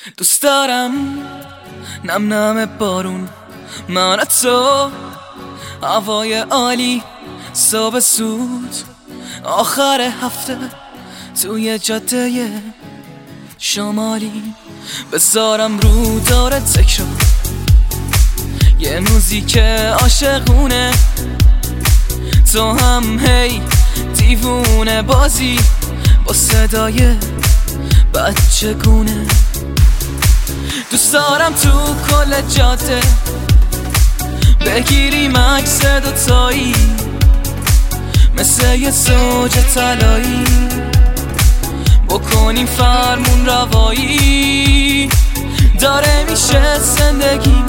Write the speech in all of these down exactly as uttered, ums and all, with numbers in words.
دوست دارم نم نم بارون، من و تو، هوای عالی، صبح سود، آخر هفته توی جاده شمالی. بذارم رو داره تکرار یه موزیک عاشقونه، تو هم هی دیوونه بازی با صدای بچگونه. دوست دارم تو کل جاده بگیریم عکس دوتایی مثل یه زوج طلایی، بکنیم فرمون روایی. داره میشه زندگی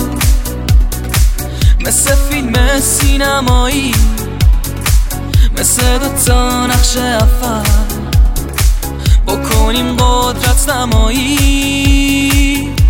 مثل فیلم سینمایی، مثل دوتا نقش اول بکنیم قدرت نمایی.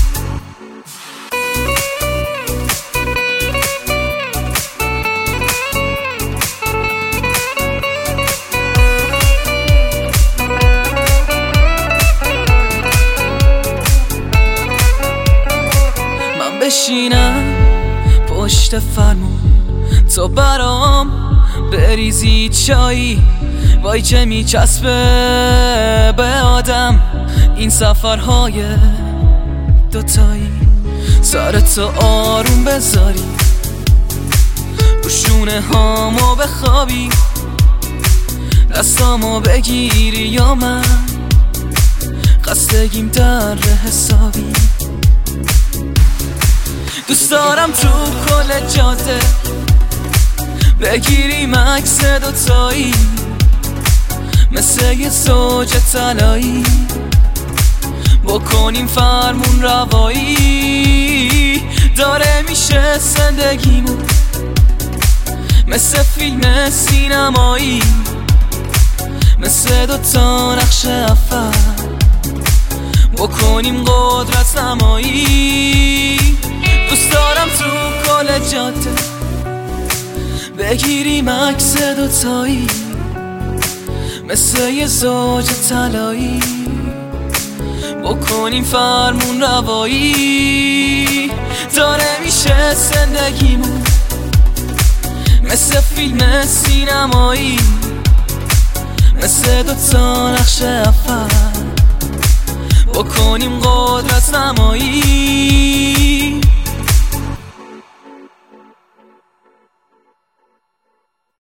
من بشینم پشت فرمون، تو برام بریزی چایی، وای چه میچسبه به آدم این سفرهای دوتایی. سرتو آروم بذاری رو شونه هامو بخوابی، دستامو بگیری یا من خستگیم در حسابی. دوست دارم تو کل جاده بگیریم عکس دوتایی مثل یه زوج طلایی، بکنیم فرمون روایی. داره میشه زندگیمون مثل فیلم سینمایی، مثل دوتا نقش اول بکنیم قدرت نمایی. دوست دارم تو کل جاده بگیریم عکس دوتایی مثل یه زوج طلایی، بکنیم فرمون روایی. داره میشه زندگیمون مثل فیلم سینمایی، مثل دوتا نقش اول بکنیم قدرت نمایی.